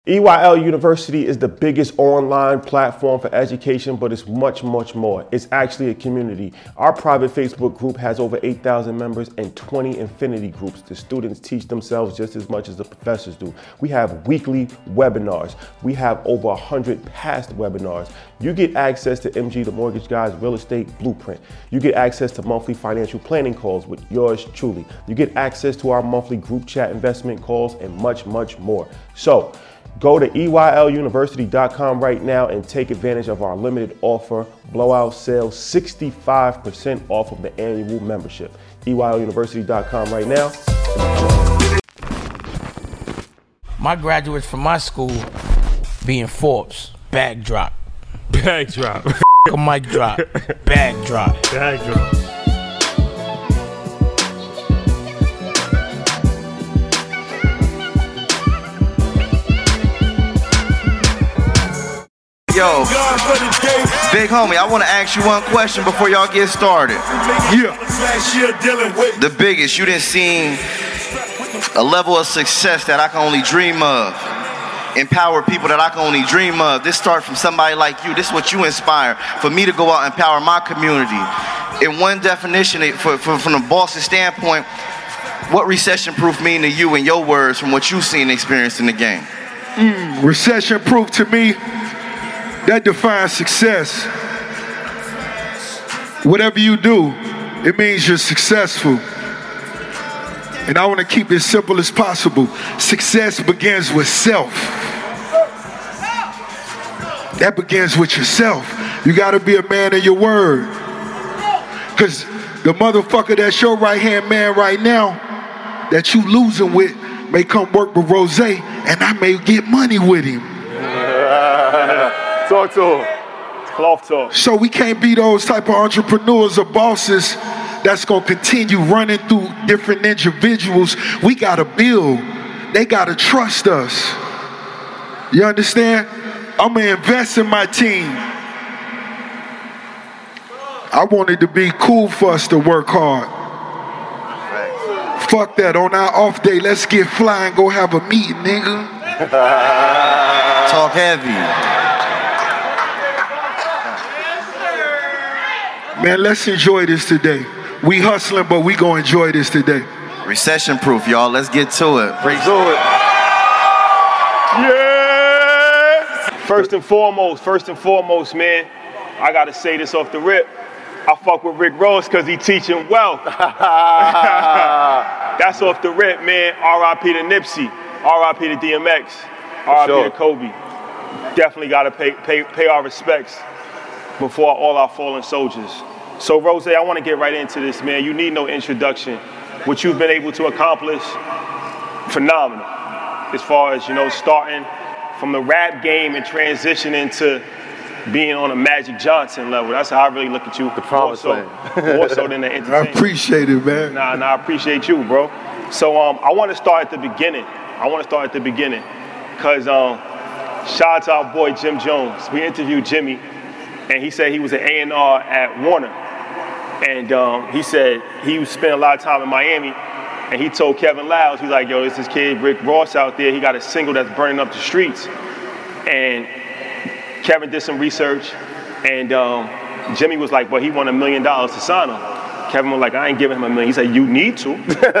EYL University is the biggest online platform for education, but it's much, much more. It's actually a community. Our private Facebook group has over 8,000 members and 20 infinity groups. The students teach themselves just as much as the professors do. We have weekly webinars. We have over 100 past webinars. You get access to MG, the Mortgage Guy's Real Estate Blueprint. You get access to monthly financial planning calls with yours truly. You get access to our monthly group chat investment calls and much, much more. So, go to EYLUniversity.com right now and take advantage of our limited offer, blowout sale, 65% off of the annual membership. EYLUniversity.com right now. My graduates from my school being Forbes, bag drop. Bag drop. A mic drop, bag drop. Bag drop. Yo, big homie, I want to ask you one question before y'all get started. Yeah. The biggest, you didn't see a level of success that I can only dream of. Empower people that I can only dream of. This starts from somebody like you. This is what you inspire. For me to go out and empower my community. In one definition, from the boss's standpoint, what recession-proof mean to you in your words from what you've seen and experienced in the game? Recession-proof to me, that defines success. Whatever you do, it means you're successful. And I want to keep it as simple as possible. Success begins with self. That begins with yourself. You got to be a man of your word. Because the motherfucker that's your right-hand man right now, that you losing with, may come work with Rose, and I may get money with him. Talk to him. Cloth talk. So we can't be those type of entrepreneurs or bosses that's going to continue running through different individuals. We got to build. They got to trust us. You understand? I'm going to invest in my team. I want it to be cool for us to work hard. Fuck that. On our off day, let's get fly and go have a meeting, nigga. Talk heavy. Man, let's enjoy this today. We hustling, but we gonna enjoy this today. Recession proof, y'all. Let's get to it. Let's do it. Yeah! First and foremost, man, I gotta say this off the rip. I fuck with Rick Ross because he teaching well. That's off the rip, man. R.I.P. to Nipsey. R.I.P. to DMX. R.I.P. to Kobe. Definitely gotta pay our respects before all our fallen soldiers. So, Rose, I want to get right into this, man. You need no introduction. What you've been able to accomplish, phenomenal. As far as, starting from the rap game and transitioning to being on a Magic Johnson level. That's how I really look at you. The promised land. More so than the entertainment. I appreciate it, man. I appreciate you, bro. So, I want to start at the beginning. Because shout out to our boy, Jim Jones. We interviewed Jimmy, and he said he was an A&R at Warner. And he said he spent a lot of time in Miami, and he told Kevin Liles, he's like, yo, it's this kid, Rick Ross out there. He got a single that's burning up the streets. And Kevin did some research, and Jimmy was like, well, he won $1 million to sign him. Kevin was like, I ain't giving him $1 million. He said, you need to.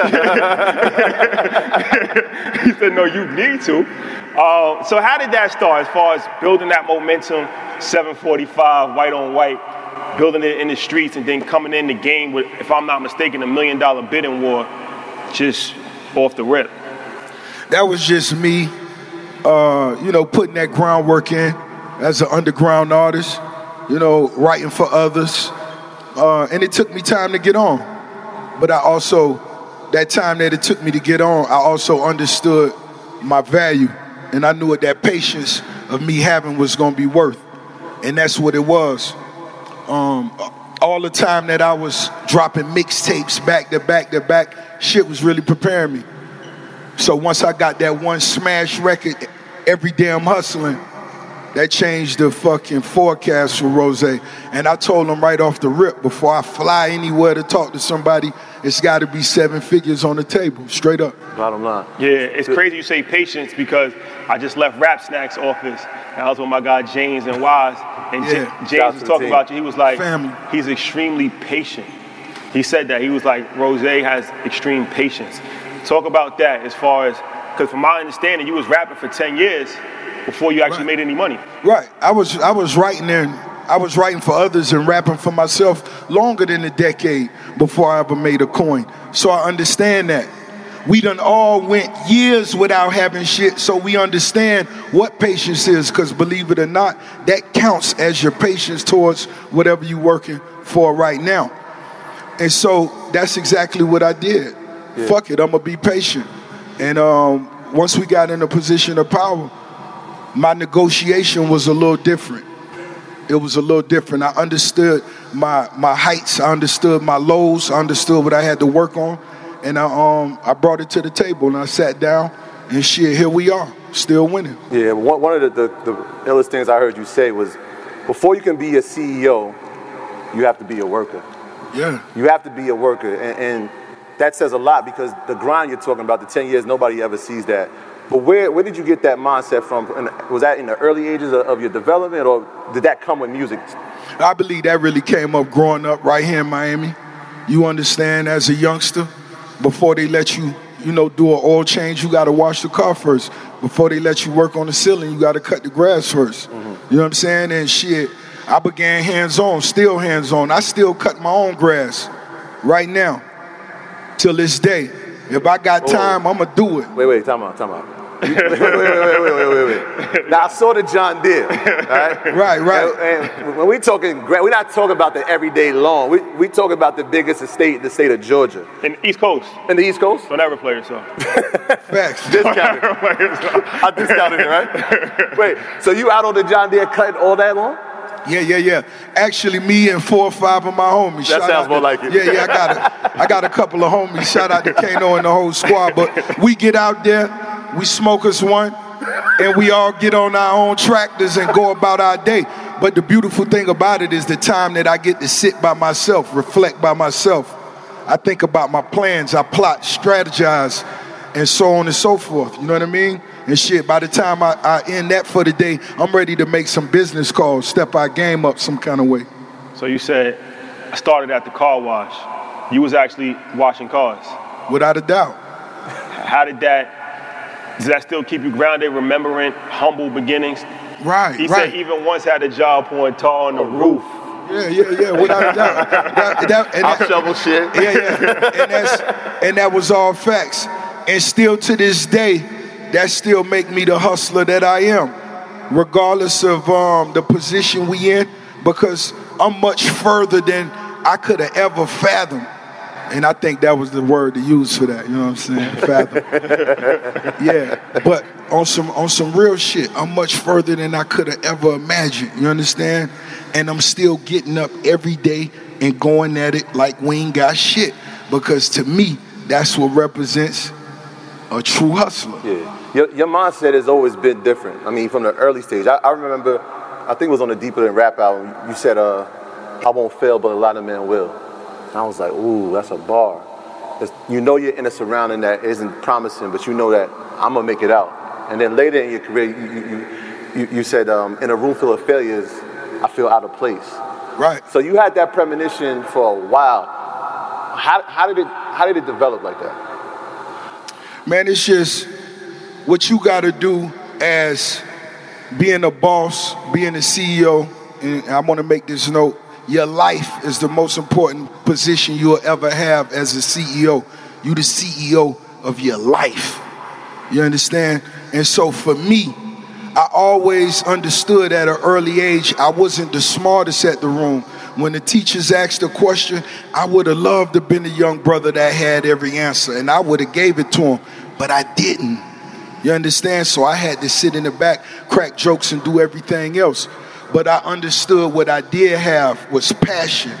He said, no, you need to. So how did that start as far as building that momentum, 745, white on white, building it in the streets, and then coming in the game with, if I'm not mistaken, $1 million bidding war just off the rip? That was just me, putting that groundwork in as an underground artist, writing for others. And it took me time to get on. But that time that it took me to get on, I also understood my value. And I knew what that patience of me having was going to be worth. And that's what it was. All the time that I was dropping mixtapes back to back, shit was really preparing me. So once I got that one smash record, Every Damn Hustling, that changed the fucking forecast for Rose. And I told him right off the rip, before I fly anywhere to talk to somebody, it's got to be 7 figures on the table, straight up. Bottom line. Yeah, it's crazy you say patience because I just left Rap Snacks office and I was with my guy James and Wise, and James was talking about you. He was like, Family. He's extremely patient. He said that. He was like, Rose has extreme patience. Talk about that as far as, because from my understanding, you was rapping for 10 years before you actually made any money. Right. I was writing for others and rapping for myself longer than a decade before I ever made a coin. So I understand that. We done all went years without having shit, so we understand what patience is, because believe it or not, that counts as your patience towards whatever you're working for right now. And so that's exactly what I did. Yeah. Fuck it, I'm gonna be patient. And once we got in a position of power, my negotiation was a little different. It was a little different. I understood my heights, I understood my lows, I understood what I had to work on. And I brought it to the table and I sat down and shit, here we are, still winning. Yeah, one of the illest things I heard you say was, before you can be a CEO, you have to be a worker. Yeah. You have to be a worker, and that says a lot, because the grind you're talking about, the 10 years, nobody ever sees that. But where did you get that mindset from? And was that in the early ages of your development, or did that come with music? I believe that really came up growing up right here in Miami. You understand, as a youngster, before they let you, do an oil change, you got to wash the car first. Before they let you work on the ceiling, you got to cut the grass first. Mm-hmm. You know what I'm saying? And shit, I began hands-on, still hands-on. I still cut my own grass right now, till this day. If I got time, I'm going to do it. Wait, time out. Wait. Now, I saw the John Deere, right? Right. And when we're not talking about the everyday lawn. We talking about the biggest estate in the state of Georgia. In the East Coast. In the East Coast? Don't ever play yourself. Facts. Discounted. I discounted it, right? Wait, so you out on the John Deere cutting all that long? Yeah. Actually, me and 4 or 5 of my homies. That sounds more like it. Yeah, I got a couple of homies. Shout out to Kano and the whole squad. But we get out there, we smoke us one, and we all get on our own tractors and go about our day. But the beautiful thing about it is the time that I get to sit by myself, reflect by myself. I think about my plans, I plot, strategize, and so on and so forth. You know what I mean? And shit, by the time I end that for the day, I'm ready to make some business calls, step our game up some kind of way. So you said, I started at the car wash. You was actually washing cars. Without a doubt. Does that still keep you grounded, remembering humble beginnings? Right. He said even once had a job pouring tar on the roof. Yeah, without a doubt. I shovel shit. Yeah. And that was all facts. And still to this day, that still make me the hustler that I am, regardless of the position we in, because I'm much further than I could have ever fathomed. And I think that was the word to use for that, you know what I'm saying? Fathom. Yeah, but on some real shit, I'm much further than I could have ever imagined, you understand? And I'm still getting up every day and going at it like we ain't got shit, because to me, that's what represents a true hustler. Yeah. Your mindset has always been different. I mean, from the early stage. I remember, I think it was on the Deeper Than Rap album, you said, I won't fail, but a lot of men will. And I was like, ooh, that's a bar. You're in a surrounding that isn't promising, but you know that I'm going to make it out. And then later in your career, you said, in a room full of failures, I feel out of place. Right. So you had that premonition for a while. How did it develop like that? Man, it's just what you got to do as being a boss, being a CEO, and I want to make this note, your life is the most important position you'll ever have as a CEO. You the CEO of your life. You understand? And so for me, I always understood at an early age I wasn't the smartest at the room. When the teachers asked a question, I would have loved to have been the young brother that had every answer, and I would have gave it to him, but I didn't. You understand? So I had to sit in the back, crack jokes, and do everything else. But I understood what I did have was passion.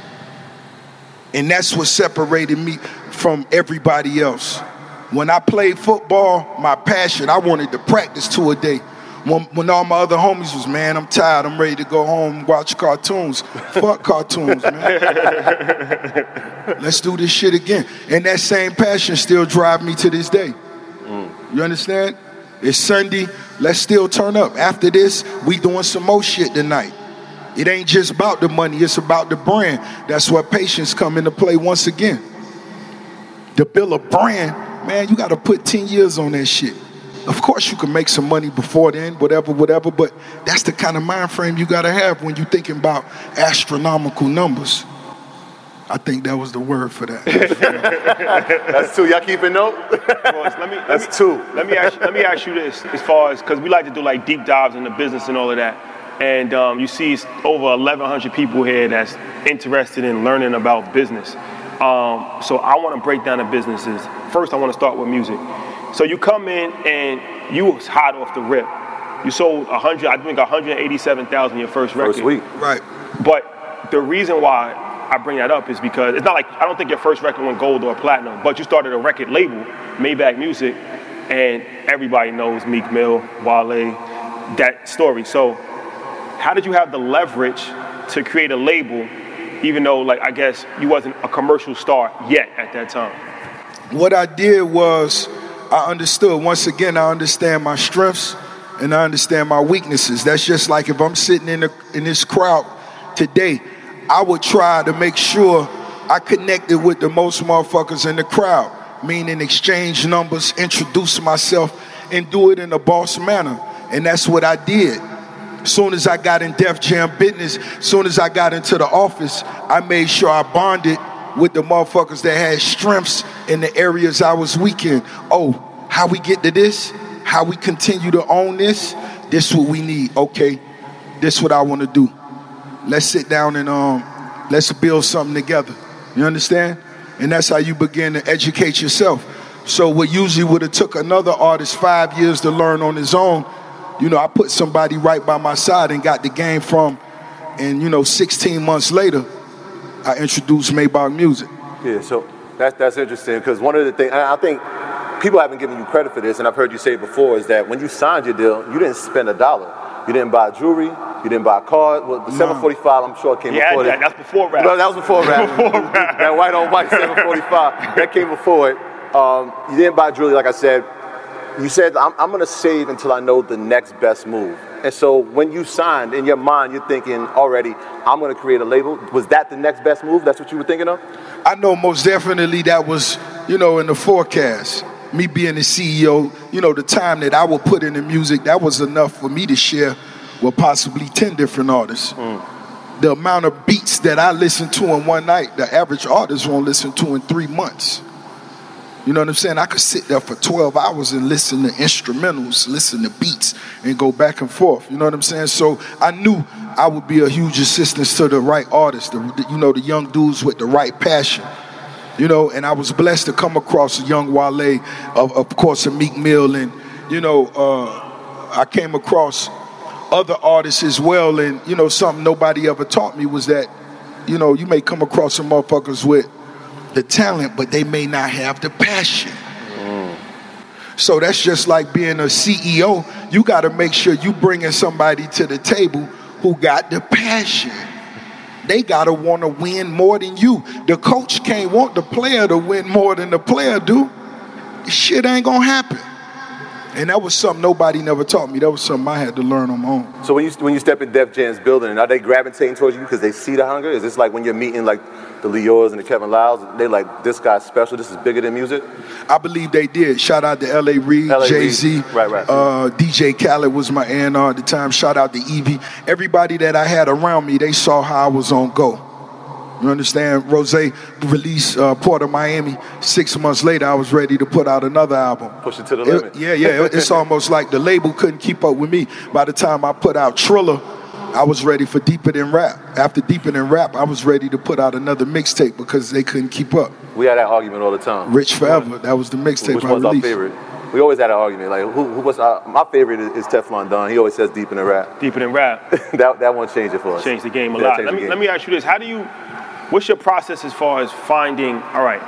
And that's what separated me from everybody else. When I played football, my passion, I wanted to practice 2 a day. When all my other homies was, man, I'm tired, I'm ready to go home and watch cartoons. Fuck cartoons, man. Let's do this shit again. And that same passion still drives me to this day. You understand? It's Sunday, let's still turn up. After this, we doing some more shit tonight. It ain't just about the money, it's about the brand. That's where patience come into play once again. To build a brand, man, you gotta put 10 years on that shit. Of course you can make some money before then, whatever, but that's the kind of mind frame you gotta have when you're thinking about astronomical numbers. I think that was the word for that. That's 2. Y'all keeping note? That's 2. Let me ask you this, as far as, because we like to do like deep dives into business and all of that. And you see over 1,100 people here that's interested in learning about business. So I want to break down the businesses. First, I want to start with music. So you come in and you was hot off the rip. You sold 187,000 your first record. First week. Right. But the reason why I bring that up is because it's not like, I don't think your first record went gold or platinum, but you started a record label, Maybach Music, and everybody knows Meek Mill, Wale, that story. So how did you have the leverage to create a label, even though, like, I guess you wasn't a commercial star yet at that time? What I did was, I understood, once again, I understand my strengths and I understand my weaknesses. That's just like if I'm sitting in this crowd today, I would try to make sure I connected with the most motherfuckers in the crowd, meaning exchange numbers, introduce myself, and do it in a boss manner. And that's what I did. Soon as I got in Def Jam business, soon as I got into the office, I made sure I bonded with the motherfuckers that had strengths in the areas I was weak in. Oh, how we get to this? How we continue to own this? This what we need. Okay, this what I want to do. Let's sit down and let's build something together. You understand? And that's how you begin to educate yourself. So what usually would have took another artist 5 years to learn on his own, you know, I put somebody right by my side and got the game from, and 16 months later, I introduced Maybach Music. Yeah, so that's interesting, because one of the things, I think people haven't given you credit for this, and I've heard you say it before, is that when you signed your deal, you didn't spend $1. You didn't buy jewelry, you didn't buy a car. Well, the 745, I'm sure, came before that. That's before rap. No, that was before rap. That white on white 745, that came before it. You didn't buy jewelry, like I said. You said, I'm going to save until I know the next best move. And so when you signed, in your mind, you're thinking already, I'm going to create a label. Was that the next best move? That's what you were thinking of? I know most definitely that was, in the forecast. Me being the CEO, the time that I would put in the music, that was enough for me to share with possibly 10 different artists. The amount of beats that I listened to in one night, the average artist won't listen to in 3 months. You know what I'm saying? I could sit there for 12 hours and listen to instrumentals, listen to beats, and go back and forth. You know what I'm saying? So I knew I would be a huge assistance to the right artists, the young dudes with the right passion. And I was blessed to come across a young Wale, of course, a Meek Mill, and, I came across other artists as well, and, something nobody ever taught me was that, you may come across some motherfuckers with the talent, but they may not have the passion. So that's just like being a CEO. You got to make sure you bringing somebody to the table who got the passion. They got to want to win more than you. The coach can't want the player to win more than the player do. This shit ain't going to happen. And that was something nobody never taught me. That was something I had to learn on my own. So when you step in Def Jam's building, are they gravitating towards you because they see the hunger? Is this like when you're meeting like the Leors and the Kevin Lyles, they like, this guy's special, this is bigger than music? I believe they did. Shout out to L.A. Reid, Jay-Z. Right. DJ Khaled was my A&R at the time. Shout out to Evie. Everybody that I had around me, they saw how I was on go. You understand? Rose released Port of Miami. 6 months later, I was ready to put out another album. Push it to the limit. It's almost like the label couldn't keep up with me. By the time I put out Triller, I was ready for Deeper Than Rap. After Deeper Than Rap, I was ready to put out another mixtape because they couldn't keep up. We had that argument all the time. Rich Forever, that was the mixtape I released. Which one's our favorite? We always had an argument. Like, who was my favorite is Teflon Don. He always says Deeper Than Rap. Deeper Than Rap. that one changed it for us. Changed the game a lot. Let me ask you this. What's your process as far as finding, all right,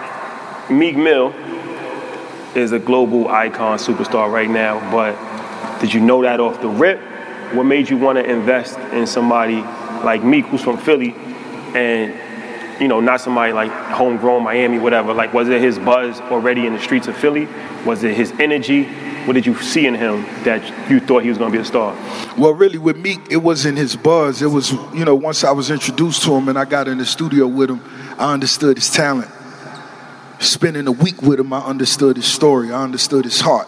Meek Mill is a global icon, superstar right now, but Did you know that off the rip? What made you want to invest in somebody like Meek, who's from Philly, and not somebody like homegrown Miami, whatever? Like, was it his buzz already in the streets of Philly? Was it his energy? What did you see in him that you thought he was going to be a star? Well, really, with Meek, it wasn't his buzz. It was, once I was introduced to him and I got in the studio with him, I understood his talent. Spending a week with him, I understood his story. I understood his heart.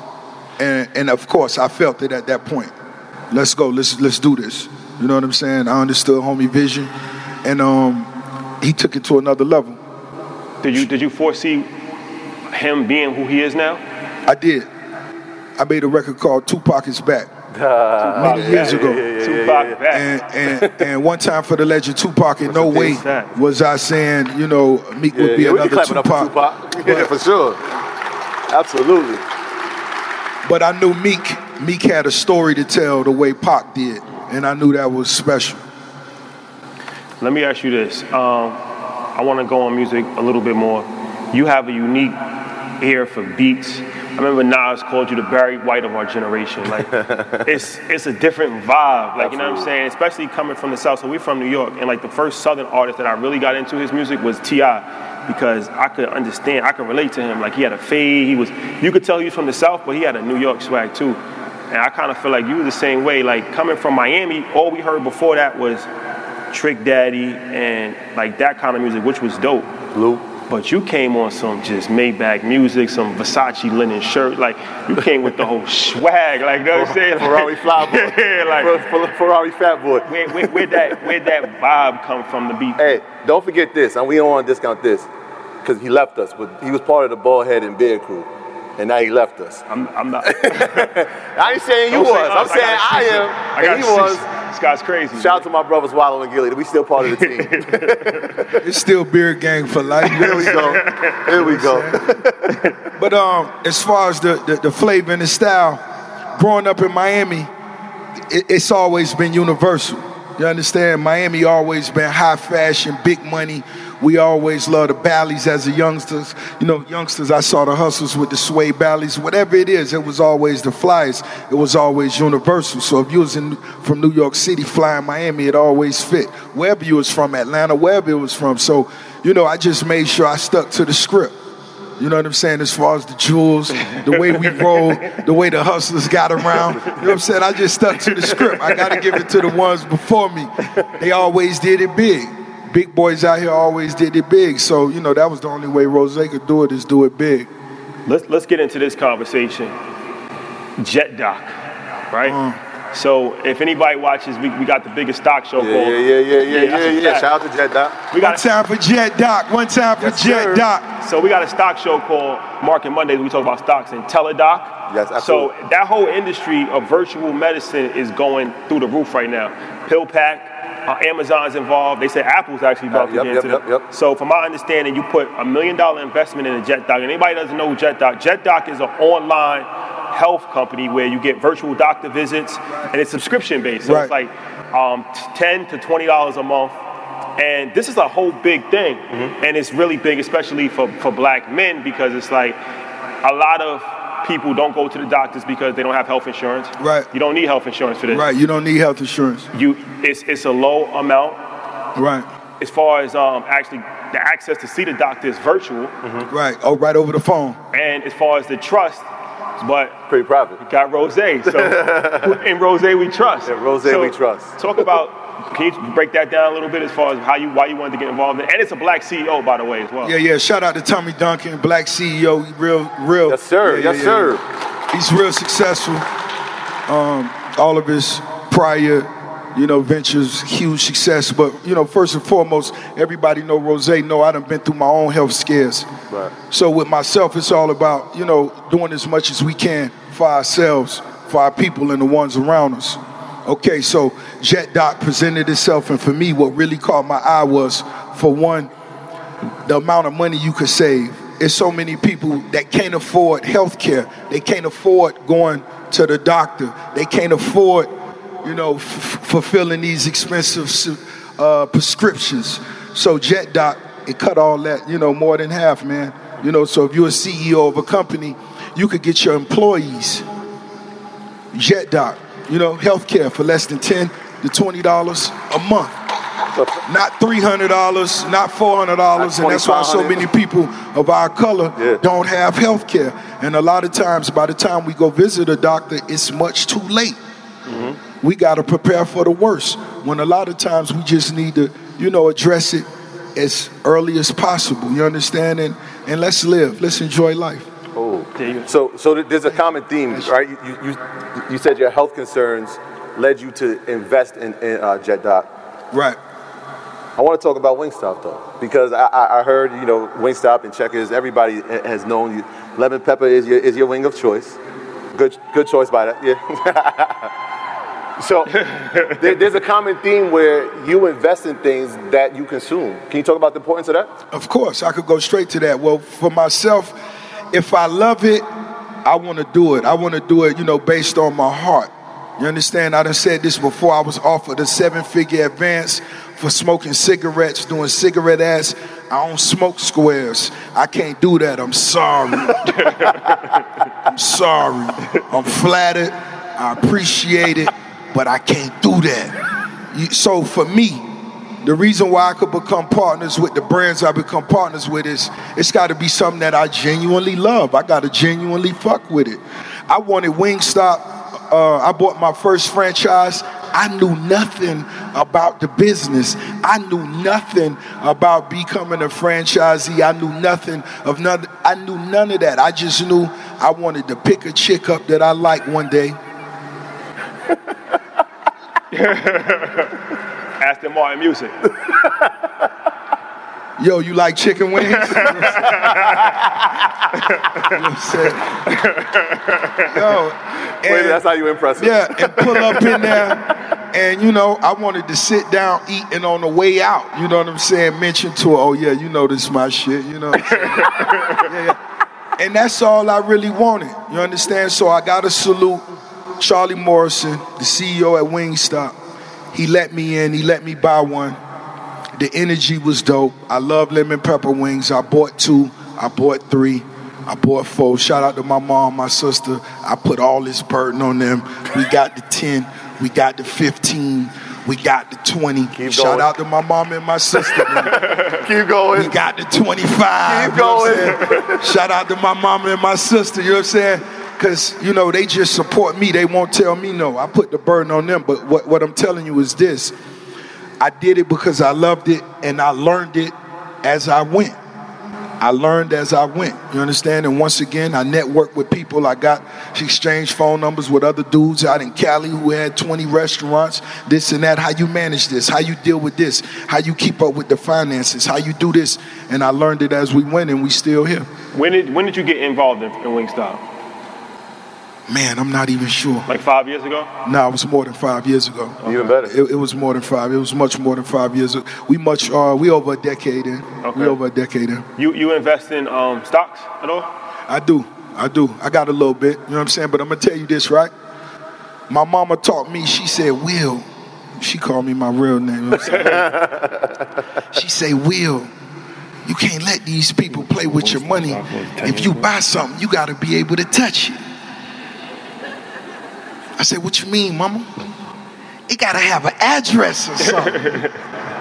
And of course, I felt it at that point. Let's go. Let's do this. You know what I'm saying? I understood homie vision, and he took it to another level. Did you foresee him being who he is now? I did. I made a record called Tupac is Back many years ago. Tupac back. And one time for the legend Tupac, in no way was I saying, Meek would be another Tupac. Yeah, for sure. Absolutely. But I knew Meek had a story to tell the way Pac did, and I knew that was special. Let me ask you this. I want to go on music a little bit more. You have a unique ear for beats. I remember Nas called you the Barry White of our generation. Like, it's a different vibe. Like, you know what I'm saying? Especially coming from the South. So we're from New York, and like the first Southern artist that I really got into his music was T.I. because I could understand, I could relate to him. Like, he had a fade. You could tell he was from the South, but he had a New York swag too. And I kind of feel like you were the same way. Like, coming from Miami, all we heard before that was Trick Daddy and like that kind of music, which was dope. Blue. But you came on some just Maybach music, some Versace linen shirt. Like, you came with the whole swag. Like, you know what I'm saying? Ferrari Flyboy. Yeah, like Ferrari Fat Boy. Where'd that vibe come from, the beat? Hey, don't forget this, and we don't want to discount this, because he left us, but he was part of the Ballhead and Beard crew, and now he left us. I'm not. I ain't saying you was. I'm saying I am. And he was. This guy's crazy. Shout out to my brothers Wallow and Gilly. We still part of the team. It's still Beard Gang for life. Here we go. Here we go. But as far as the flavor and the style, growing up in Miami, it's always been universal. You understand? Miami always been high fashion, big money. We always loved the Bally's as a youngsters. Youngsters, I saw the hustles with the suede Bally's. Whatever it is, it was always the flyers. It was always universal. So if you was from New York City flying Miami, it always fit. Wherever you was from, Atlanta, wherever it was from. So, I just made sure I stuck to the script. You know what I'm saying? As far as the jewels, the way we roll, the way the hustlers got around. You know what I'm saying? I just stuck to the script. I got to give it to the ones before me. They always did it big. Big boys out here always did it big. So, that was the only way Rose could do it, is do it big. Let's get into this conversation. Jet Doc, right? So if anybody watches, we got the biggest stock show called. Yeah. Shout out to Jet Doc. One time for Jet Doc. So we got a stock show called Market Mondays. We talk about stocks and Teledoc. Yes, absolutely. So that whole industry of virtual medicine is going through the roof right now. PillPack, Amazon's involved. They say Apple's actually about to get into it. So from my understanding, you put $1 million investment in a Jet Doc. And anybody doesn't know Jet Doc is an online health company where you get virtual doctor visits, and it's subscription based. So it's like $10 to $20 a month. And this is a whole big thing. And it's really big, especially for black men, because it's like a lot of people don't go to the doctors because they don't have health insurance. Right. You don't need health insurance for this. Right. You don't need health insurance. It's a low amount. Right. As far as actually the access to see the doctor is virtual. Right. Oh, right over the phone. And as far as the trust, but pretty private. We got Rose. So in Rose we trust. In Rose we trust. Talk about. Can you break that down a little bit as far as why you wanted to get involved in it? And it's a black CEO, by the way, as well. Yeah. Shout out to Tommy Duncan, black CEO, real. Yes, sir. Yes, sir. He's real successful. All of his prior, ventures, huge success. But, first and foremost, everybody know Rose. I done been through my own health scares. Right. So with myself, it's all about, doing as much as we can for ourselves, for our people and the ones around us. Okay, so Jet Doc presented itself, and for me, what really caught my eye was, for one, the amount of money you could save. There's so many people that can't afford health care. They can't afford going to the doctor. They can't afford, fulfilling these expensive prescriptions. So Jet Doc, it cut all that, more than half, man. So if you're a CEO of a company, you could get your employees, JetDoc, you know, healthcare for less than $10 to $20 a month. Not $300, not $400, and that's why so many people of our color don't have health care. And a lot of times, by the time we go visit a doctor, it's much too late. We got to prepare for the worst, when a lot of times we just need to, you know, address it as early as possible. You understand? And let's live. Let's enjoy life. Oh, so there's a common theme, right? You said your health concerns led you to invest in JetDoc. Right. I want to talk about Wingstop though, because I heard, you know, Wingstop and Checkers, everybody has known you. Lemon pepper is your wing of choice. Good choice by that. Yeah. So there's a common theme where you invest in things that you consume. Can you talk about the importance of that? Of course, I could go straight to that. Well, for myself, if I love it, I want to do it. I want to do it, you know, based on my heart. You understand? I done said this before. I was offered a 7-figure advance for smoking cigarettes, doing cigarette ads. I don't smoke squares. I can't do that. I'm sorry. I'm sorry. I'm flattered. I appreciate it, but I can't do that. So for me, the reason why I could become partners with the brands I become partners with is it's got to be something that I genuinely love. I got to genuinely fuck with it. I wanted Wingstop. I bought my first franchise. I knew nothing about the business. I knew nothing about becoming a franchisee. I knew nothing of none. I knew none of that. I just knew I wanted to pick a chick up that I liked one day. Aston Martin music. Yo, you like chicken wings? You know what I'm saying? Yo, Wait, that's how you impress us. Yeah, and pull up in there, and you know, I wanted to sit down, eat, and on the way out, you know what I'm saying, mention to her, oh yeah, you know this is my shit, you know what I'm saying? Yeah. And that's all I really wanted, you understand? So I gotta salute Charlie Morrison, the CEO at Wingstop. He let me in, he let me buy one. The energy was dope. I love lemon pepper wings. I bought 2, I bought 3, I bought 4. Shout out to my mom, my sister. I put all this burden on them. We got the 10, we got the 15, we got the 20. Shout out to my mom and my sister. Keep going. We got the 25. Keep going. Shout out to my mom and my sister, you know what I'm saying? Because, you know, they just support me. They won't tell me no. I put the burden on them. But what I'm telling you is this. I did it because I loved it, and I learned it as I went. I learned as I went, you understand? And once again, I networked with people. I exchanged phone numbers with other dudes out in Cali who had 20 restaurants, this and that. How you manage this, how you deal with this, how you keep up with the finances, how you do this. And I learned it as we went, and we still here. When did you get involved in Wingstop? Man, I'm not even sure. Like 5 years ago? No, it was more than 5 years ago. Even better. It was more than 5. It was much more than 5 years ago. We over a decade in. Okay. We over a decade in. You invest in stocks at all? I do. I got a little bit, you know what I'm saying? But I'm going to tell you this, right? My mama taught me, she said, Will. She called me my real name, you know what I'm saying? She said, Will, you can't let these people play with your money. If you buy something, you got to be able to touch it. I said, what you mean, mama? It gotta have an address or something.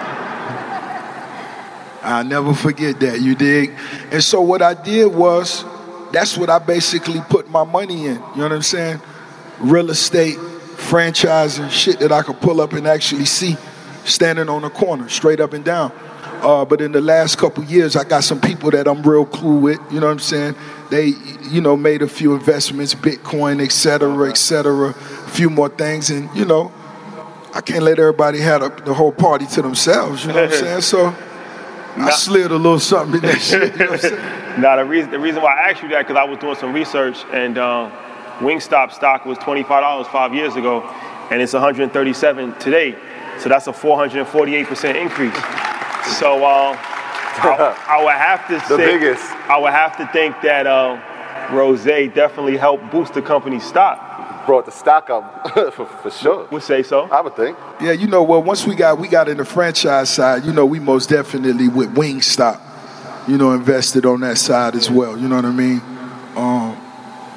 I'll never forget that, you dig? And so what I did was, that's what I basically put my money in, you know what I'm saying? Real estate, franchising, shit that I could pull up and actually see standing on the corner, straight up and down. But in the last couple years, I got some people that I'm real cool with, you know what I'm saying? They, you know, made a few investments, Bitcoin, et cetera, a few more things. And, you know, I can't let everybody have the whole party to themselves, you know what I'm saying? So I slid a little something in that shit, you know what I'm saying? Now, the reason why I asked you that, because I was doing some research, and Wingstop stock was $25 5 years ago, and it's $137 today. So that's a 448% increase. So I would have to say, biggest. I would have to think that Rose definitely helped boost the company's stock. Brought the stock up for sure. Would say so. I would think. Yeah, you know, well, once we got in the franchise side, you know, we most definitely with Wingstop, you know, invested on that side as well. You know what I mean?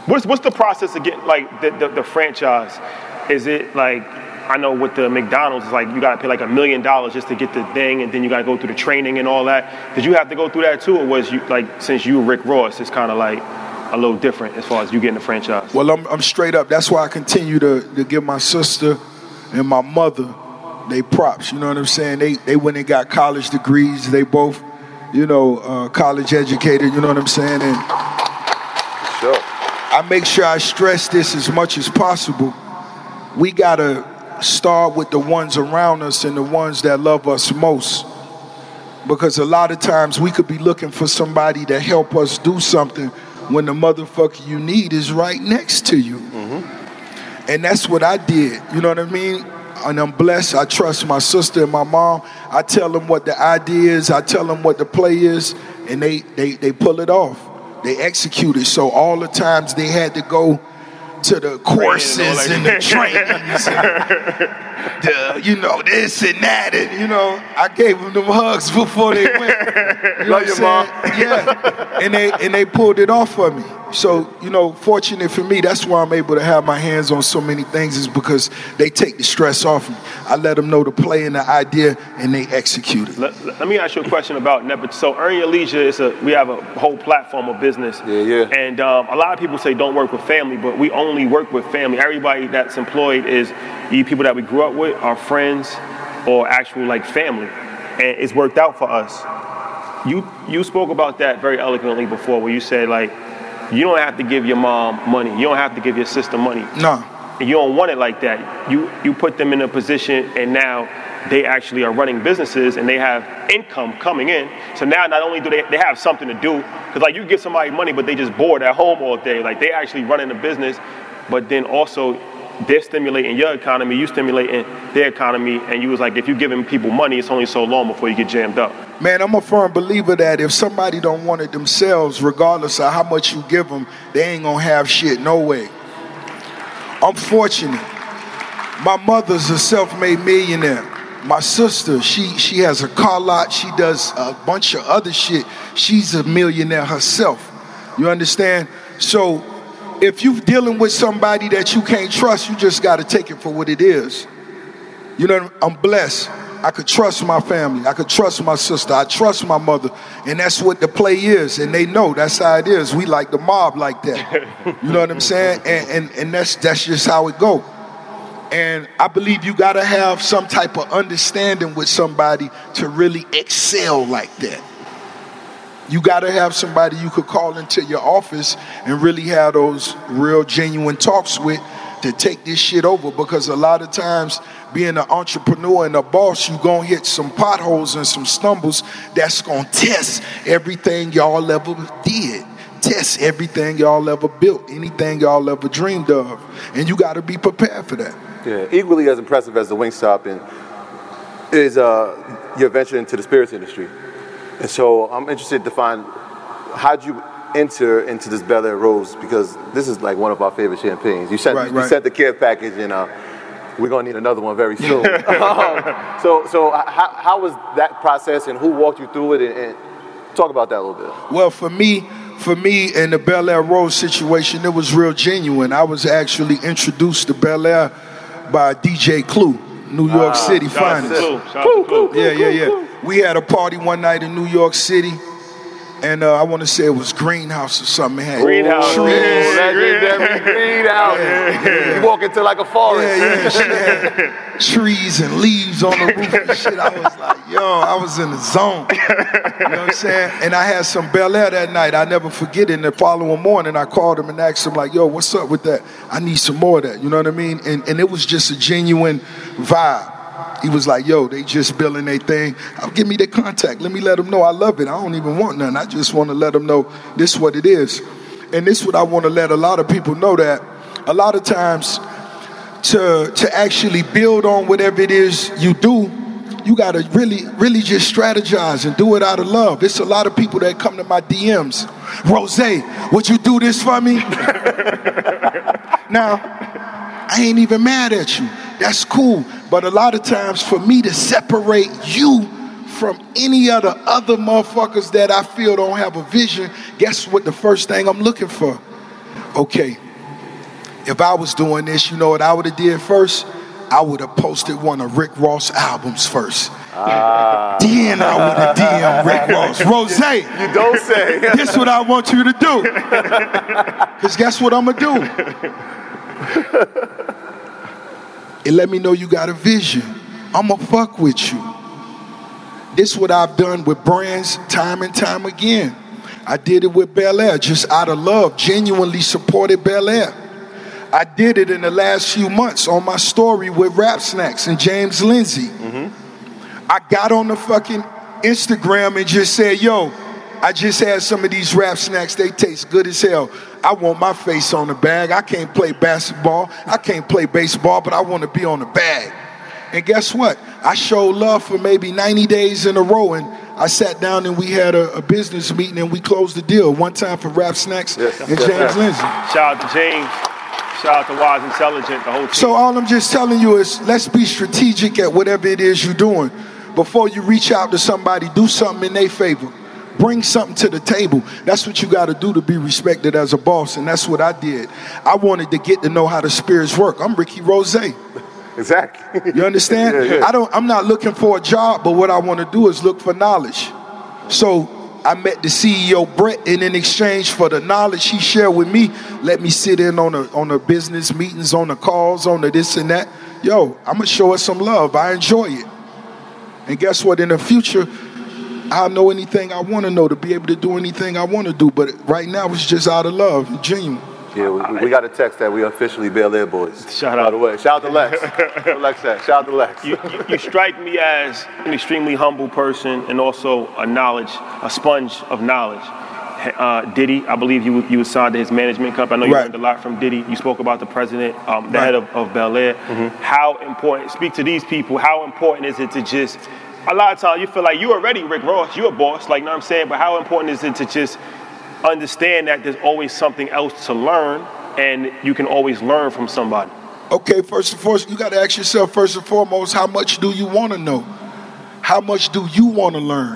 What's the process of getting like the franchise? Is it like, I know with the McDonald's, it's like you gotta pay like $1 million just to get the thing, and then you gotta go through the training and all that. Did you have to go through that too, or was you like, since you were Rick Ross, it's kind of like a little different as far as you getting the franchise? Well, I'm straight up. That's why I continue to give my sister and my mother they props. You know what I'm saying? They went and got college degrees. They both, college educated. You know what I'm saying? And sure. I make sure I stress this as much as possible. We gotta start with the ones around us and the ones that love us most. Because a lot of times we could be looking for somebody to help us do something when the motherfucker you need is right next to you. Mm-hmm. And that's what I did. You know what I mean? And I'm blessed. I trust my sister and my mom. I tell them what the idea is. I tell them what the play is. And they pull it off. They execute it. So all the times they had to go to the courses and the trainings and this and that, and I gave them hugs before they went. Love your mom. Yeah, and they pulled it off for me. So fortunate for me, that's why I'm able to have my hands on so many things, is because they take the stress off me. I let them know the play and the idea, and they execute it. Let me ask you a question about Nepotism. So Earn Your Leisure we have a whole platform of business. Yeah. And a lot of people say don't work with family, but we only work with family. Everybody that's employed is either people that we grew up with, our friends, or actual like family. And it's worked out for us. You spoke about that very eloquently before, where you said like, you don't have to give your mom money. You don't have to give your sister money. No. And you don't want it like that. You put them in a position, and now they actually are running businesses, and they have income coming in. So now not only do they have something to do, because like you give somebody money, but they just bored at home all day. Like they actually running a business, but then also they're stimulating your economy, you stimulating their economy, and you was like, if you giving people money, it's only so long before you get jammed up. Man, I'm a firm believer that if somebody don't want it themselves, regardless of how much you give them, they ain't gonna have shit, no way. I'm fortunate. My mother's a self-made millionaire. My sister, she has a car lot, she does a bunch of other shit. She's a millionaire herself. You understand? So if you're dealing with somebody that you can't trust, you just gotta take it for what it is. I'm blessed. I could trust my family. I could trust my sister. I trust my mother. And that's what the play is. And they know that's how it is. We like the mob like that. You know what I'm saying? And that's just how it go. And I believe you got to have some type of understanding with somebody to really excel like that. You got to have somebody you could call into your office and really have those real genuine talks with to take this shit over, because a lot of times being an entrepreneur and a boss, you gonna hit some potholes and some stumbles that's gonna test everything y'all ever did, test everything y'all ever built, anything y'all ever dreamed of, and you gotta be prepared for that. Yeah, equally as impressive as the Wingstop is your venture into the spirits industry. And so I'm interested to find, how'd you enter into this Bel Air Rose, because this is like one of our favorite champagnes. You sent the care package, and we're gonna need another one very soon. So how was that process, and who walked you through it, and talk about that a little bit? Well, for me in the Bel Air Rose situation, it was real genuine. I was actually introduced to Bel Air by DJ Clue, New York City finest. Yeah. We had a party one night in New York City. And I want to say it was Greenhouse or something. It had Greenhouse. trees. Legendary Greenhouse. Yeah. You walk into like a forest. Yeah. She had trees and leaves on the roof and shit. I was like, I was in the zone. You know what I'm saying? And I had some Bel Air that night. I never forget it. And the following morning, I called him and asked him like, what's up with that? I need some more of that. You know what I mean? And it was just a genuine vibe. He was like, they just building their thing. Give me their contact. Let me let them know I love it. I don't even want none. I just want to let them know this is what it is. And this is what I want to let a lot of people know, that a lot of times to actually build on whatever it is you do, you got to really, really just strategize and do it out of love. It's a lot of people that come to my DMs. Rose, would you do this for me? Now, I ain't even mad at you. That's cool. But a lot of times for me to separate you from any other motherfuckers that I feel don't have a vision, guess what the first thing I'm looking for? okay, if I was doing this, you know what I would have did first? I would have posted one of Rick Ross albums first. Then I would have DM'd Rick Ross. Rose, You don't say. this is what I want you to do. Because guess what I'm going to do? It let me know you got a vision. I'm going to fuck with you. This is what I've done with brands time and time again. I did it with Bel Air, just out of love, genuinely supported Bel Air. I did it in the last few months on my story with Rap Snacks and James Lindsay. I got on the fucking Instagram and just said, yo, I just had some of these Rap Snacks, they taste good as hell. I want my face on the bag. I can't play basketball, I can't play baseball, but I want to be on the bag. And guess what? I showed love for maybe 90 days in a row, and I sat down and we had a business meeting and we closed the deal. One time for Rap Snacks and James Lindsay. Shout out to James. Shout out to Wise Intelligent, the whole team. So all I'm just telling you is let's be strategic at whatever it is you're doing. Before you reach out to somebody, do something in their favor. Bring something to the table. That's what you got to do to be respected as a boss, and that's what I did. I wanted to get to know how the spirits work. I'm Ricky Rose. Exactly. You understand? Yeah. I'm not looking for a job, but what I want to do is look for knowledge. So I met the CEO Brett, and in exchange for the knowledge he shared with me, let me sit in on the business meetings, on the calls, on the this and that. Yo, I'm gonna show us some love. I enjoy it. And guess what? In the future, I'll know anything I want to know to be able to do anything I want to do. But right now, it's just out of love, genuine. Yeah, we got a text that we officially Bel Air boys. Shout out. By the way, shout out to Lex. Lex said, shout out to Lex. You strike me as an extremely humble person and also a sponge of knowledge. Diddy, I believe you were signed to his management company. I know you learned a lot from Diddy. You spoke about the president, the head of Bel Air. How important, speak to these people, how important is it to just, a lot of times you feel like you already Rick Ross, you're a boss, like, you know what I'm saying, but how important is it to just understand that there's always something else to learn and you can always learn from somebody? Okay, first and foremost, you got to ask yourself, first and foremost, how much do you want to know? How much do you want to learn?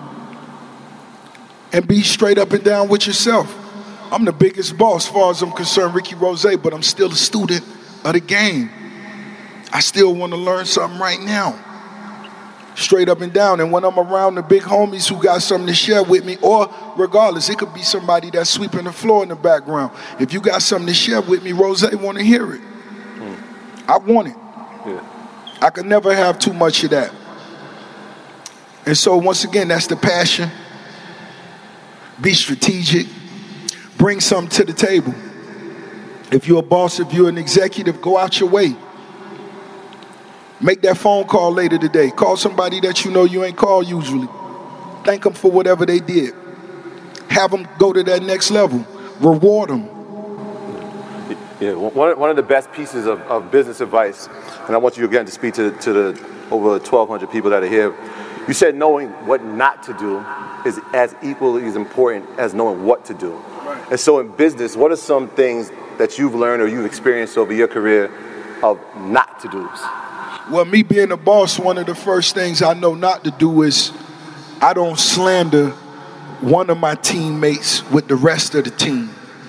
And be straight up and down with yourself. I'm the biggest boss as far as I'm concerned, Ricky Rose, but I'm still a student of the game. I still want to learn something right now. Straight up and down. And when I'm around the big homies who got something to share with me, or regardless, it could be somebody that's sweeping the floor in the background. If you got something to share with me, Rose, want to hear it. I want it. Yeah. I could never have too much of that. And so once again, that's the passion. Be strategic. Bring something to the table. If you're a boss, if you're an executive, go out your way. Make that phone call later today. Call somebody that you know you ain't called usually. Thank them for whatever they did. Have them go to that next level. Reward them. Yeah, one of the best pieces of business advice, and I want you again to speak to the over 1,200 people that are here. You said knowing what not to do is as equally as important as knowing what to do. Right. And so in business, what are some things that you've learned or you've experienced over your career of not to do's? Well, me being a boss, one of the first things I know not to do is I don't slander one of my teammates with the rest of the team.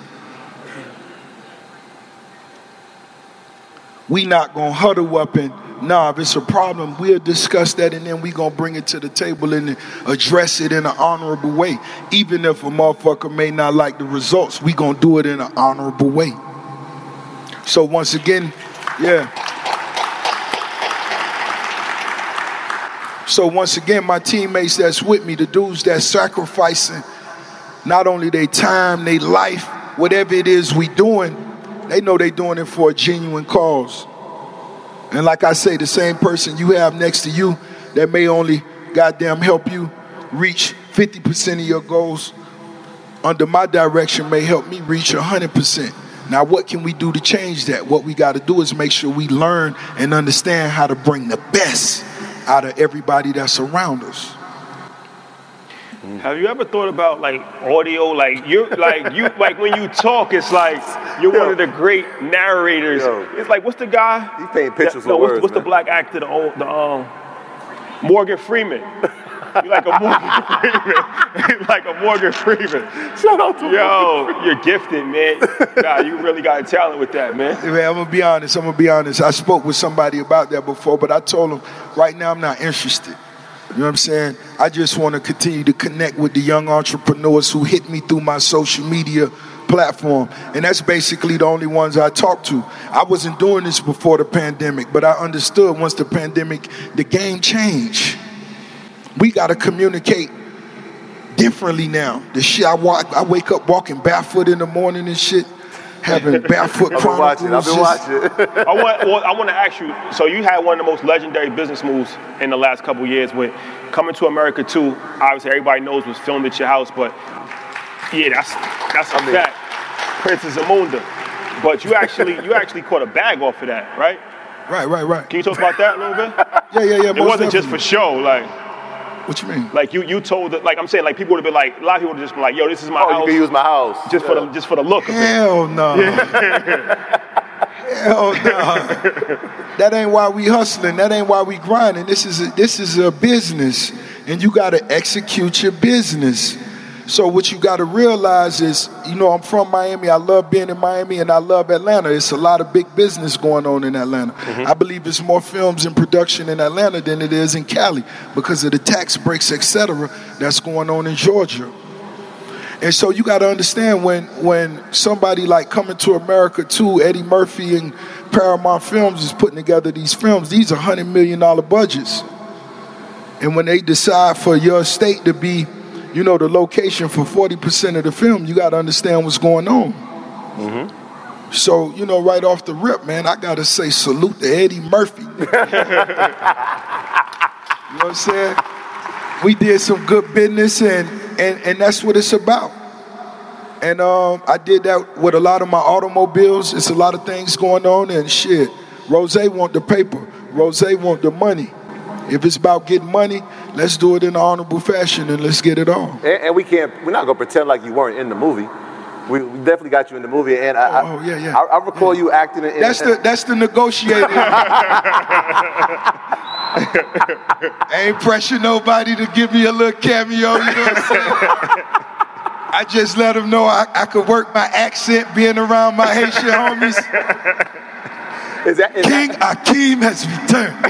We not gonna huddle up and, nah, if it's a problem, we'll discuss that and then we gonna bring it to the table and address it in an honorable way. Even if a motherfucker may not like the results, we gonna do it in an honorable way. So once again, So once again, my teammates that's with me, the dudes that's sacrificing not only their time, their life, whatever it is we doing, they know they doing it for a genuine cause. And like I say, the same person you have next to you that may only goddamn help you reach 50% of your goals, under my direction may help me reach 100%. Now, what can we do to change that? What we got to do is make sure we learn and understand how to bring the best out of everybody that's around us. Have you ever thought about like audio? Like when you talk, it's like you're one of the great narrators. It's like, what's the guy? He's painting pictures with words. What's the black actor? The Morgan Freeman. You like a Morgan Freeman. Like a Morgan Freeman. Shout out to Yo, you're gifted, man. Nah, you really got a talent with that, man. Man, I'm gonna be honest. I spoke with somebody about that before, but I told them right now I'm not interested. You know what I'm saying? I just want to continue to connect with the young entrepreneurs who hit me through my social media platform. And that's basically the only ones I talk to. I wasn't doing this before the pandemic, but I understood once the pandemic, the game changed. We got to communicate differently now. The shit I wake up walking barefoot in the morning and shit. Having barefoot chronicles. I've been watching. I want to ask you, so you had one of the most legendary business moves in the last couple of years with Coming to America 2. Obviously, everybody knows was filmed at your house, but yeah, that's a fact. Princess Amunda. But you actually caught a bag off of that, right? Right. Can you talk about that a little bit? Yeah. It wasn't just for show, like. What you mean? Like you told, like I'm saying, like people would have been like, a lot of people would have just been like, yo, this is my house. You can use my house. Just for the look of it. Hell no. Hell no. That ain't why we hustling. That ain't why we grinding. This is a business, and you got to execute your business. So what you got to realize is, you know, I'm from Miami. I love being in Miami, and I love Atlanta. It's a lot of big business going on in Atlanta. Mm-hmm. I believe there's more films in production in Atlanta than it is in Cali because of the tax breaks, etc. that's going on in Georgia. And so you got to understand when somebody like Coming to America 2, Eddie Murphy and Paramount Films is putting together these films, these are $100 million budgets. And when they decide for your state to be, you know, the location for 40% of the film, you got to understand what's going on. Mm-hmm. So, you know, right off the rip, man, I got to say salute to Eddie Murphy. You know what I'm saying? We did some good business, and that's what it's about. And I did that with a lot of my automobiles. It's a lot of things going on, and shit, Rose want the paper. Rose want the money. If it's about getting money, let's do it in an honorable fashion and let's get it on. And we're not gonna pretend like you weren't in the movie. We definitely got you in the movie, and I recall you acting in. That's the negotiator. I ain't pressure nobody to give me a little cameo. You know what I'm saying? I just let them know I could work my accent being around my Haitian homies. King Akeem has returned.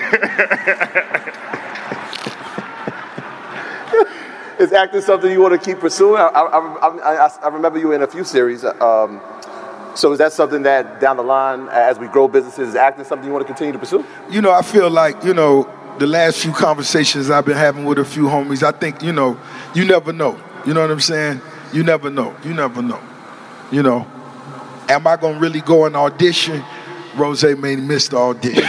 Is acting something you want to keep pursuing? I remember you in a few series. So is that something that down the line, as we grow businesses, is acting something you want to continue to pursue? You know, I feel like, you know, the last few conversations I've been having with a few homies, I think, you know, you never know. You know what I'm saying? You never know. You never know. You know, am I going to really go and audition? Rose may miss the audition.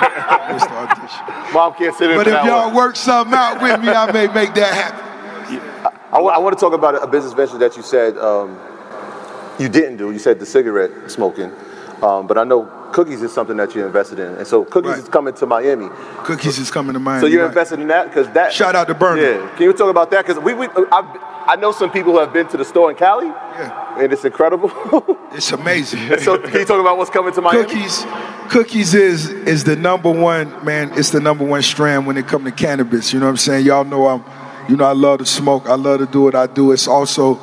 Mom can't sit in. But if y'all work something out with me, I may make that happen. I want to talk about a business venture that you said you didn't do. You said the cigarette smoking. But I know Cookies is something that you're invested in. And so Cookies is coming to Miami. Cookies is coming to Miami. So you're invested in that? Because that. Shout out to Burner. Yeah. Can you talk about that? Because I know some people who have been to the store in Cali. Yeah. And it's incredible. It's amazing. So can you talk about what's coming to Miami? Cookies is the number one, man. It's the number one strand when it comes to cannabis. You know what I'm saying? Y'all know I love to smoke. I love to do what I do. It's also,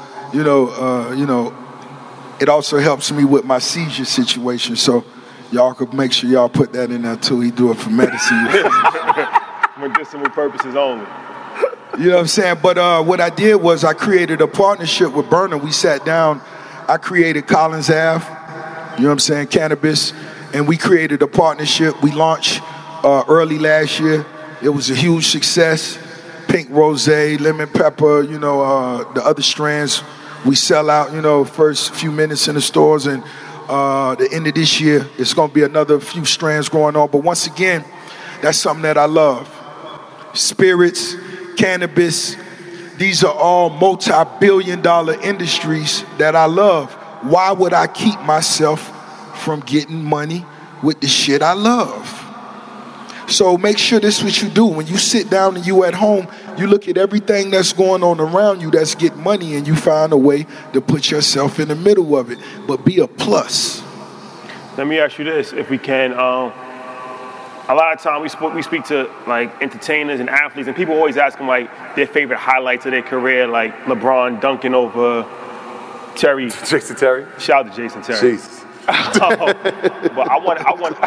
it also helps me with my seizure situation. So y'all could make sure y'all put that in there too. He do it for medicine. Medicinal purposes only. You know what I'm saying? But what I did was I created a partnership with Burner. We sat down. I created Collins Ave. You know what I'm saying? Cannabis. And we created a partnership. We launched early last year. It was a huge success. Pink rosé, lemon pepper, the other strands. We sell out, first few minutes in the stores, and the end of this year, it's going to be another few strands going on. But once again, that's something that I love. Spirits, cannabis, these are all multi-billion-dollar industries that I love. Why would I keep myself from getting money with the shit I love? So make sure this is what you do. When you sit down and you at home, you look at everything that's going on around you that's getting money, and you find a way to put yourself in the middle of it. But be a plus. Let me ask you this, if we can. a lot of time we speak to like entertainers and athletes, and people always ask them like their favorite highlights of their career, like LeBron dunking over Terry. Jason Terry. Shout out to Jason Terry. Jesus. But I want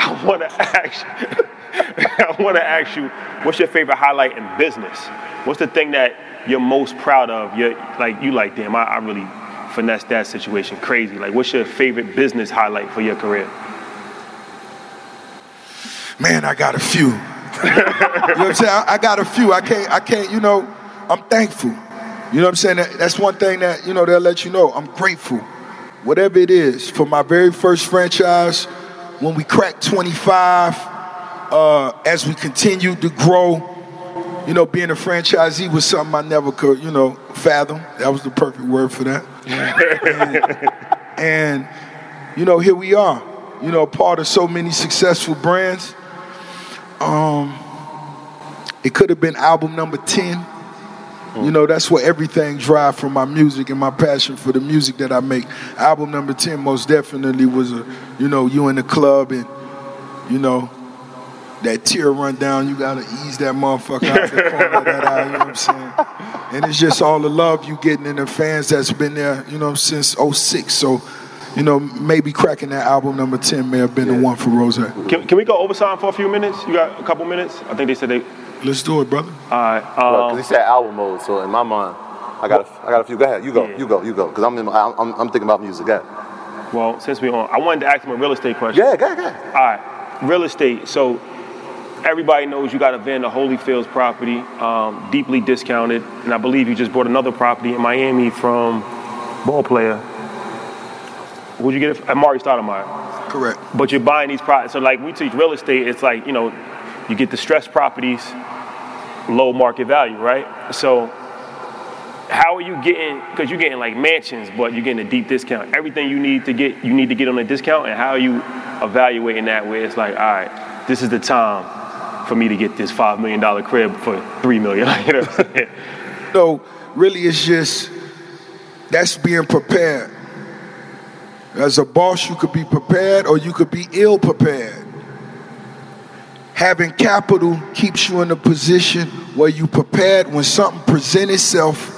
to ask you, what's your favorite highlight in business? What's the thing that you're most proud of? Damn, I really finessed that situation crazy. Like, what's your favorite business highlight for your career? Man, I got a few. You know what I'm saying? I got a few. I can't, you know, I'm thankful. You know what I'm saying? That's one thing that, you know, they'll let you know. I'm grateful. Whatever it is, for my very first franchise, when we cracked 25, as we continued to grow, you know, being a franchisee was something I never could, you know, fathom. That was the perfect word for that. and you know, here we are, you know, part of so many successful brands. It could have been album number 10. You know, that's where everything drives from my music and my passion for the music that I make. Album number 10 most definitely was you know, you in the club and, you know, that tear run down, you gotta ease that motherfucker out the corner of that eye, you know what I'm saying? And it's just all the love you getting in the fans that's been there, you know, since 06. So, you know, maybe cracking that album number 10 may have been the one for Rose. Can we go overtime for a few minutes? You got a couple minutes? I think they said they... Let's do it, brother. All right. Because he said album mode, so in my mind, I got a few. Go ahead, you go. Because I'm thinking about music. Go ahead. Well, since we're on, I wanted to ask him a real estate question. Yeah, go ahead. All right, real estate. So everybody knows you got a Vander Holyfield's property, deeply discounted, and I believe you just bought another property in Miami from ball player. Who'd you get it? Amari Stoudemire. Correct. But you're buying these properties. So like we teach real estate, it's like, you know, you get distressed properties, low market value, right? So how are you getting, because you're getting like mansions, but you're getting a deep discount. Everything you need to get on a discount, and how are you evaluating that where it's like, all right, this is the time for me to get this $5 million crib for $3 million. You know what I'm saying? So really it's just, that's being prepared. As a boss, you could be prepared or you could be ill prepared. Having capital keeps you in a position where you prepared when something presents itself.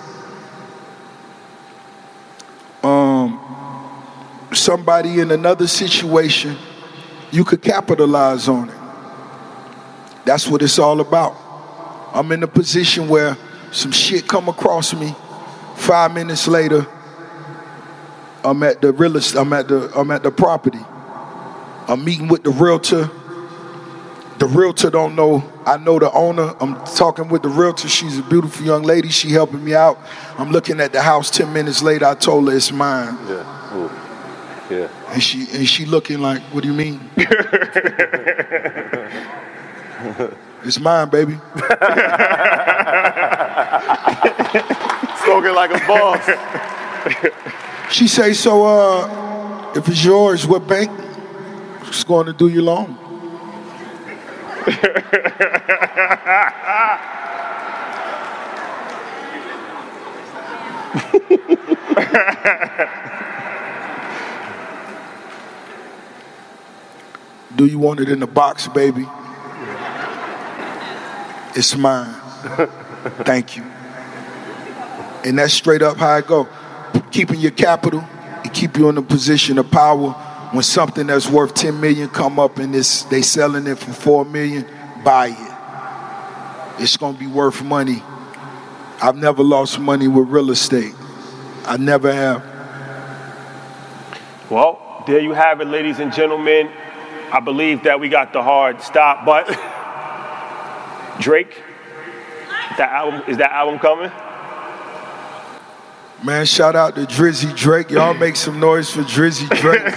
Somebody in another situation, you could capitalize on it. That's what it's all about. I'm in a position where some shit come across me. 5 minutes later, I'm at the realist. I'm at the property. I'm meeting with the realtor. The realtor don't know. I know the owner. I'm talking with the realtor. She's a beautiful young lady. She helping me out. I'm looking at the house. 10 minutes later, I told her it's mine. Yeah. Ooh. Yeah. And she looking like, what do you mean? It's mine, baby. Spoken like a boss. She say, so if it's yours, what bank is going to do your loan? Do you want it in the box, baby? It's mine. Thank you. And that's straight up how I go. Keeping your capital, it keep you in a position of power. When something that's worth 10 million come up and they selling it for 4 million, buy it. It's gonna be worth money. I've never lost money with real estate. I never have. Well, there you have it, ladies and gentlemen. I believe that we got the hard stop, but Drake, is that album coming? Man, shout out to Drizzy Drake. Y'all make some noise for Drizzy Drake.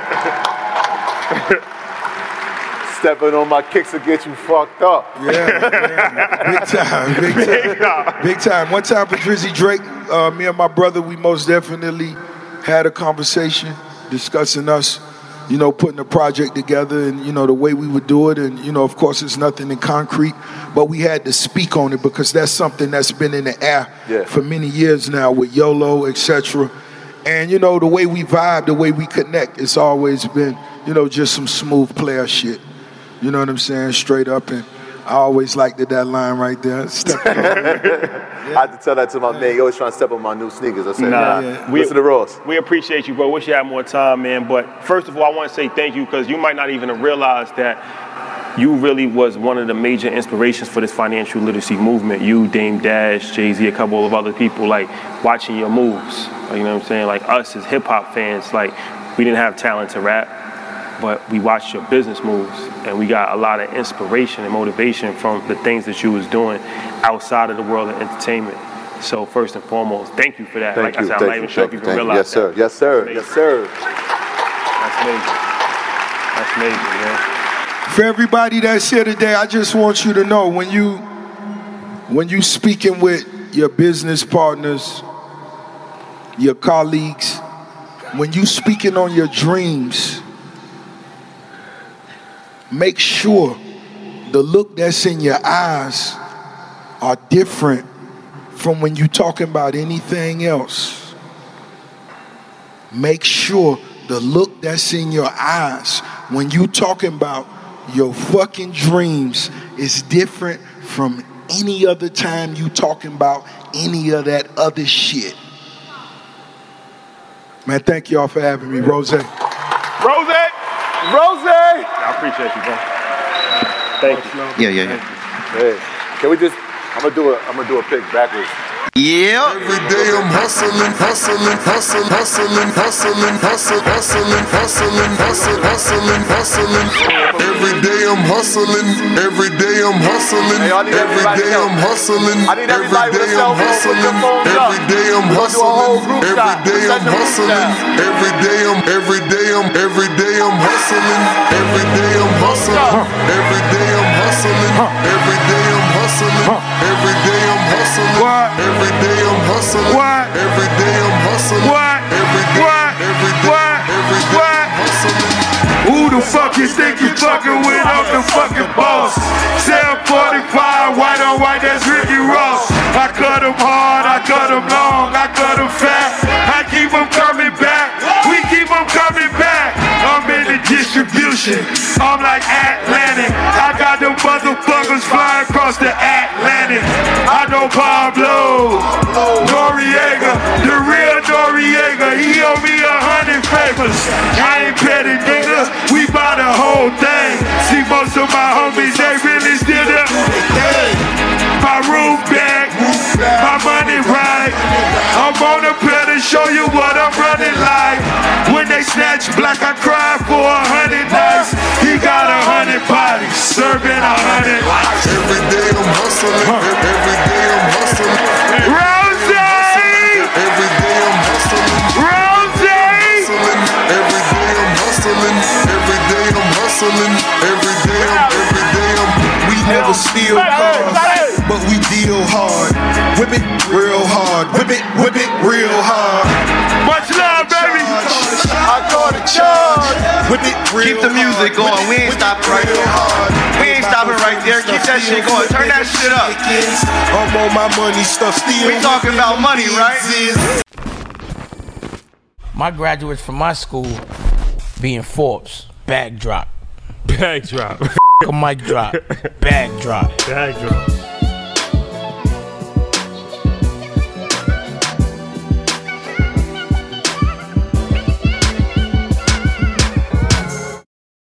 Stepping on my kicks will get you fucked up. Yeah, big time. One time for Drizzy Drake, me and my brother, we most definitely had a conversation discussing us, you know, putting a project together and, you know, the way we would do it. And, you know, of course, it's nothing in concrete, but we had to speak on it because that's something that's been in the air for many years now with YOLO, etc. And, you know, the way we vibe, the way we connect, it's always been, you know, just some smooth player shit. You know what I'm saying? Straight up. And I always liked that line right there. Step on I had to tell that to my man. He always trying to step on my new sneakers. I said, listen to Ross. We appreciate you, bro. Wish you had more time, man. But first of all, I want to say thank you because you might not even have realized that you really was one of the major inspirations for this financial literacy movement. You, Dame Dash, Jay-Z, a couple of other people, like, watching your moves. You know what I'm saying? Like, us as hip-hop fans, like, we didn't have talent to rap, but we watched your business moves, and we got a lot of inspiration and motivation from the things that you was doing outside of the world of entertainment. So first and foremost, thank you for that. Thank you. I said, I'm not even sure if you can realize Yes, sir. that. Yes, sir. Yes, sir. That's amazing. That's amazing, man. For everybody that's here today, I just want you to know when you speaking with your business partners, your colleagues, when you speaking on your dreams, make sure the look that's in your eyes are different from when you talking about anything else. Make sure the look that's in your eyes when you talking about your fucking dreams is different from any other time you talking about any of that other shit. Man, thank y'all for having me, Rose. Rose! I appreciate you, bro. Thank you. Yeah. Hey, can we just? I'm gonna do a pick backwards. Yeah. Every day I'm hustling. Every day I'm hustling. Every day I'm hustling. Every day I'm hustling. Every day I'm hustling. Every day I'm hustling. Every day I'm hustling. Every day I'm hustling. Every day I'm hustling. Every day I'm hustling. Every day I'm hustling. Every day I'm hustling. Every day I'm hustling. Every day I'm hustling. Every day I'm hustling. Every day I'm hustling. Who the fuck you think you fucking with? I'm the fucking boss. 745, white on white, that's Ricky Ross. I cut him hard, I cut him long, I cut him fat. I keep him coming back, we keep him coming back. I'm in the distribution, I'm like Atlantic. I got them motherfuckers flying across the Atlantic. I know Pablo Noriega, the real Noriega. He owe me 100 favors. I ain't petty, nigga. We buy the whole thing. See, most of my homies, they really still there. My room back, my money right. I'm on the pill to show you what I'm running like. When they snatch black, I cry for 100 nights. He got 100 bodies, serving 100 lives. Every day I'm hustling. Every day I'm hustling. Rose! Every day I'm hustling. Rose! Every day I'm hustling. Every day I'm hustling. Every day I'm. We never steal cars, but we deal hard. Whip it real hard. Whip it real hard. Much love, baby. I go to charge. Whip it real Keep the music hard. going. We ain't stopping right there. We ain't stopping right there. Keep that shit going. Turn that shit up. I'm on my money stuff still. We talking about money, right? My graduates from my school being Forbes, bag drop. Bag drop. A mic drop, bag drop. Bag drop.